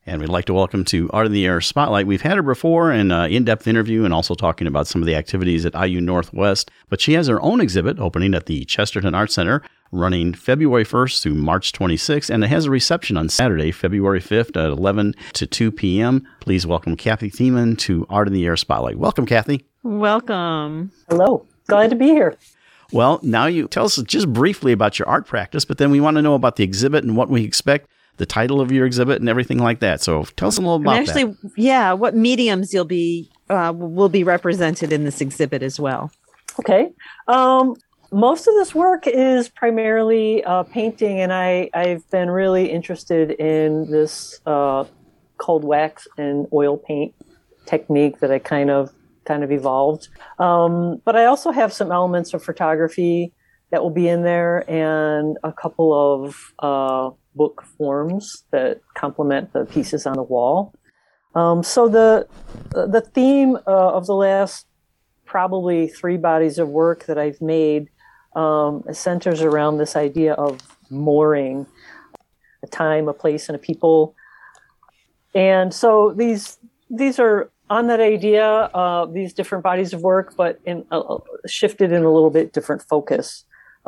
And we'd like to welcome to Art in the Air Spotlight. We've had her before in an in-depth interview and also talking about some of the activities at IU Northwest. But she has her own exhibit opening at the Chesterton Art Center running February 1st through March 26th. And it has a reception on Saturday, February 5th at 11 to 2 p.m. Please welcome Kathy Thiemann to Art in the Air Spotlight. Welcome, Kathy. Welcome. Hello. Glad to be here. Well, now you tell us just briefly about your art practice, but then we want to know about the exhibit and what we expect, the title of your exhibit and everything like that. So tell us a little about that. Yeah, what mediums will be represented in this exhibit as well. Okay. Most of this work is primarily painting, and I've been really interested in this cold wax and oil paint technique that I kind of evolved. But I also have some elements of photography that will be in there and a couple of book forms that complement the pieces on the wall. So the theme of the last probably 3 bodies of work that I've made centers around this idea of mooring, a time, a place, and a people. And so these are on that idea, these different bodies of work, but shifted in a little bit different focus.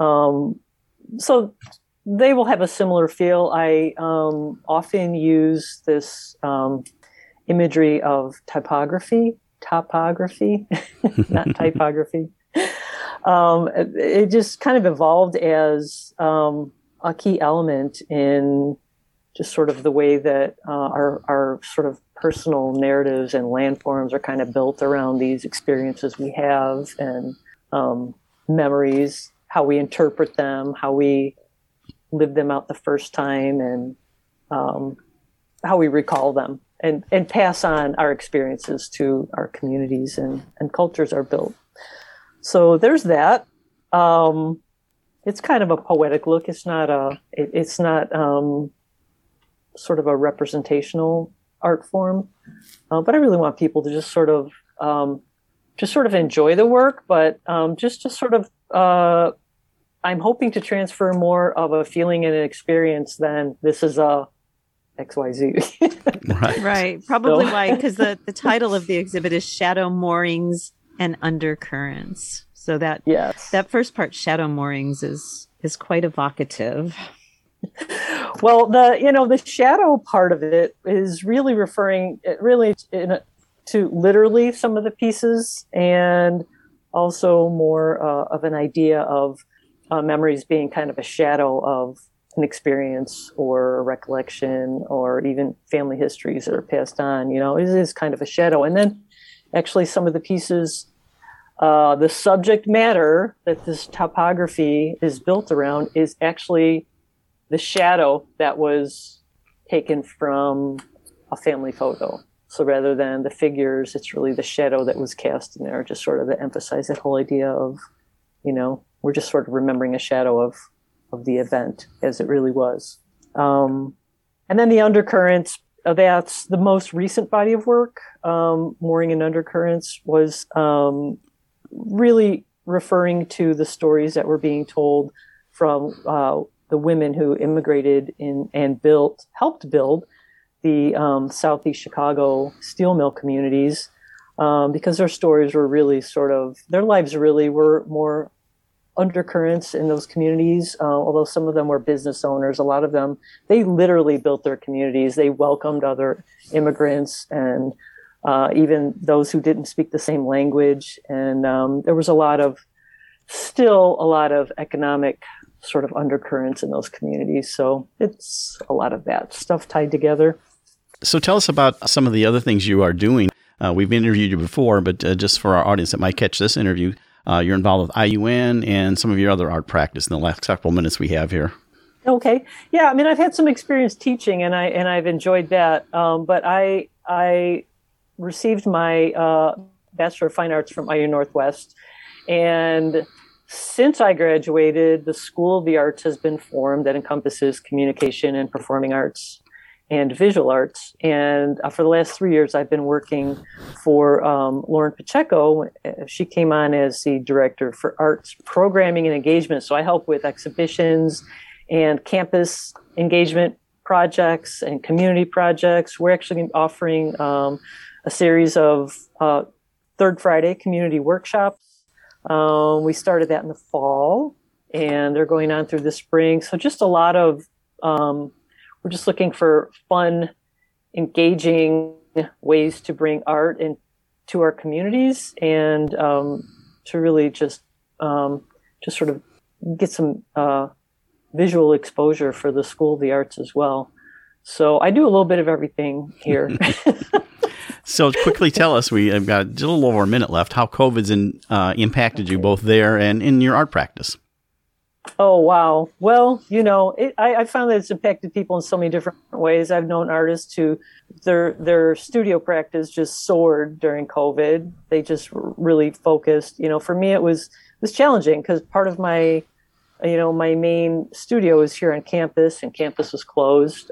So they will have a similar feel. I often use this imagery of topography, not typography. It just kind of evolved as a key element in just sort of the way that our sort of personal narratives and landforms are kind of built around these experiences we have and memories, how we interpret them, how we live them out the first time, and how we recall them and pass on our experiences to our communities and cultures are built. So there's that. It's kind of a poetic look. It's not sort of a representational art form, but I really want people to just sort of enjoy the work, but just to sort of I'm hoping to transfer more of a feeling and an experience than this is a XYZ. Right. Probably why, because the title of the exhibit is Shadow Moorings and Undercurrents. So that first part, Shadow Moorings, is quite evocative. Well, the shadow part of it is really referring to literally some of the pieces, and also more of an idea of memories being kind of a shadow of an experience or a recollection or even family histories that are passed on. It is kind of a shadow. And then actually some of the pieces, the subject matter that this topography is built around is actually the shadow that was taken from a family photo. So rather than the figures, it's really the shadow that was cast in there, just sort of to emphasize that whole idea of, we're just sort of remembering a shadow of the event as it really was. And then the undercurrents, that's the most recent body of work. Mooring and Undercurrents was really referring to the stories that were being told from the women who immigrated in and helped build the Southeast Chicago steel mill communities, because their stories were really their lives really were more undercurrents in those communities. Although some of them were business owners, a lot of them, they literally built their communities. They welcomed other immigrants and even those who didn't speak the same language. And there was still a lot of economic sort of undercurrents in those communities. So it's a lot of that stuff tied together. So tell us about some of the other things you are doing. We've interviewed you before, but just for our audience that might catch this interview, you're involved with IUN and some of your other art practice in the last couple minutes we have here. Okay. Yeah, I mean, I've had some experience teaching and I've enjoyed that. But I received my Bachelor of Fine Arts from IU Northwest, and since I graduated, the School of the Arts has been formed that encompasses communication and performing arts and visual arts. And for the last 3 years, I've been working for Lauren Pacheco. She came on as the Director for Arts Programming and Engagement. So I help with exhibitions and campus engagement projects and community projects. We're actually offering a series of Third Friday community workshops. We started that in the fall, and they're going on through the spring. So just a lot of, we're just looking for fun, engaging ways to bring art into our communities and to really just sort of get some visual exposure for the School of the Arts as well. So I do a little bit of everything here. So quickly tell us, we've got a little over a minute left, how COVID's impacted you both there and in your art practice. Oh, wow. Well, I found that it's impacted people in so many different ways. I've known artists who their studio practice just soared during COVID. They just really focused. For me, it was challenging because part of my main studio is here on campus, and campus was closed.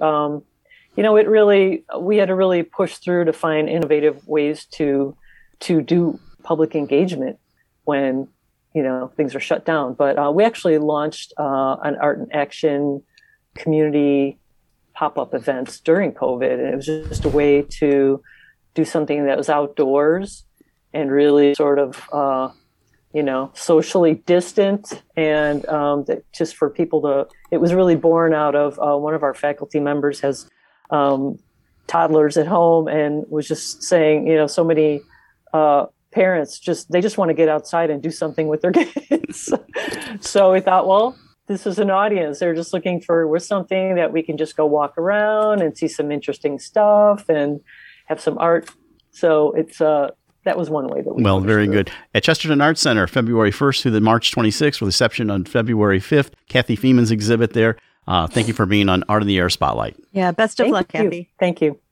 We had to really push through to find innovative ways to do public engagement when things are shut down. But we actually launched an Art in Action community pop-up events during COVID. And it was just a way to do something that was outdoors and really sort of, socially distant. And just for people it was really born out of one of our faculty members has toddlers at home and was just saying, so many parents they just want to get outside and do something with their kids. So we thought, well, this is an audience. They're just looking for something that we can just go walk around and see some interesting stuff and have some art. So it's that was one way that we. Well, very good. At Chesterton Arts Center, February 1st through the March 26th, with reception on February 5th. Kathy Feeman's exhibit there. Thank you for being on Art in the Air Spotlight. Yeah, best of luck, Kathy. Thank you.